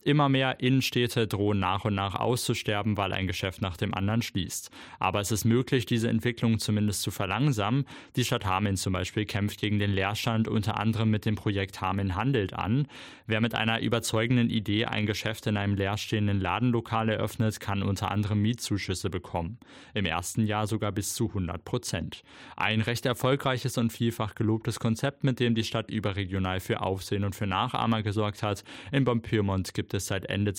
Immer mehr Innenstädte drohen nach und nach auszusterben, weil ein Geschäft nach dem anderen schließt. Aber es ist möglich, diese Entwicklung zumindest zu verlangsamen. Die Stadt Hameln zum Beispiel kämpft gegen den Leerstand unter anderem mit dem Projekt Hameln handelt an. Wer mit einer überzeugenden Idee ein Geschäft in einem leerstehenden Ladenlokal eröffnet, kann unter anderem Mietzuschüsse bekommen. Im ersten Jahr sogar bis zu 100%. Ein recht erfolgreiches und vielfach gelobtes Konzept, mit dem die Stadt überregional für Aufsehen und für Nachahmer gesorgt hat. In Bad Pyrmont gibt es seit Ende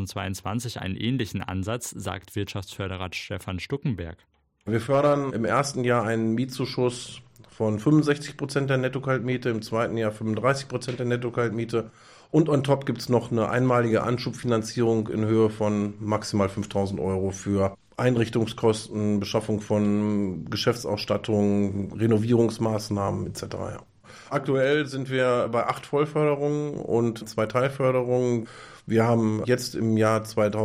2022 einen ähnlichen Ansatz, sagt Wirtschaftsförderer Stefan Stuckenberg. Wir fördern im ersten Jahr einen Mietzuschuss von 65% der Netto-Kaltmiete, im zweiten Jahr 35% der Netto-Kaltmiete und on top gibt es noch eine einmalige Anschubfinanzierung in Höhe von maximal 5.000 Euro für Einrichtungskosten, Beschaffung von Geschäftsausstattung, Renovierungsmaßnahmen etc. Ja. Aktuell sind wir bei 8 Vollförderungen und 2 Teilförderungen. Wir haben jetzt im Jahr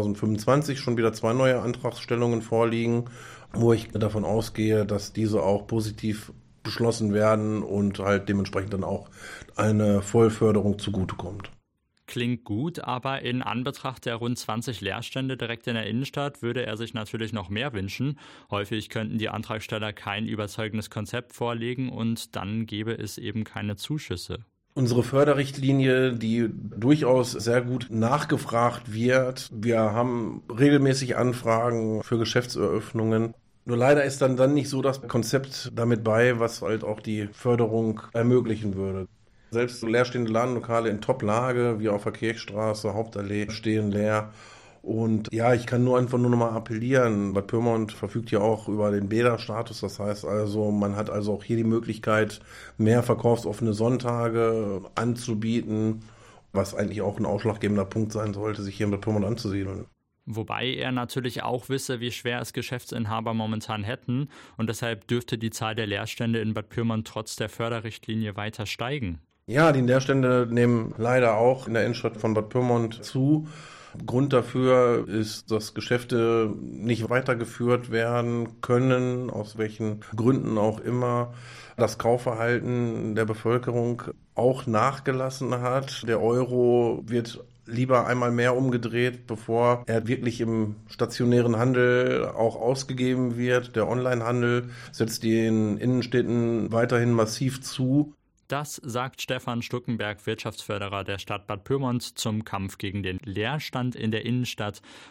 2025 schon wieder 2 neue Antragsstellungen vorliegen, wo ich davon ausgehe, dass diese auch positiv beschlossen werden und halt dementsprechend dann auch eine Vollförderung zugutekommt. Klingt gut, aber in Anbetracht der rund 20 Leerstände direkt in der Innenstadt würde er sich natürlich noch mehr wünschen. Häufig könnten die Antragsteller kein überzeugendes Konzept vorlegen und dann gäbe es eben keine Zuschüsse. Unsere Förderrichtlinie, die durchaus sehr gut nachgefragt wird. Wir haben regelmäßig Anfragen für Geschäftseröffnungen. Nur leider ist dann nicht so das Konzept damit bei, was halt auch die Förderung ermöglichen würde. Selbst leerstehende Ladenlokale in Top-Lage, wie auf der Kirchstraße, Hauptallee, stehen leer. Und ja, ich kann einfach nur noch mal appellieren. Bad Pyrmont verfügt ja auch über den Bäder-Status. Das heißt also, man hat also auch hier die Möglichkeit, mehr verkaufsoffene Sonntage anzubieten, was eigentlich auch ein ausschlaggebender Punkt sein sollte, sich hier in Bad Pyrmont anzusiedeln. Wobei er natürlich auch wisse, wie schwer es Geschäftsinhaber momentan hätten und deshalb dürfte die Zahl der Leerstände in Bad Pyrmont trotz der Förderrichtlinie weiter steigen. Ja, die Leerstände nehmen leider auch in der Innenstadt von Bad Pyrmont zu. Grund dafür ist, dass Geschäfte nicht weitergeführt werden können, aus welchen Gründen auch immer. Das Kaufverhalten der Bevölkerung auch nachgelassen hat. Der Euro wird lieber einmal mehr umgedreht, bevor er wirklich im stationären Handel auch ausgegeben wird. Der Onlinehandel setzt den Innenstädten weiterhin massiv zu. Das sagt Stefan Stuckenberg, Wirtschaftsförderer der Stadt Bad Pyrmont, zum Kampf gegen den Leerstand in der Innenstadt.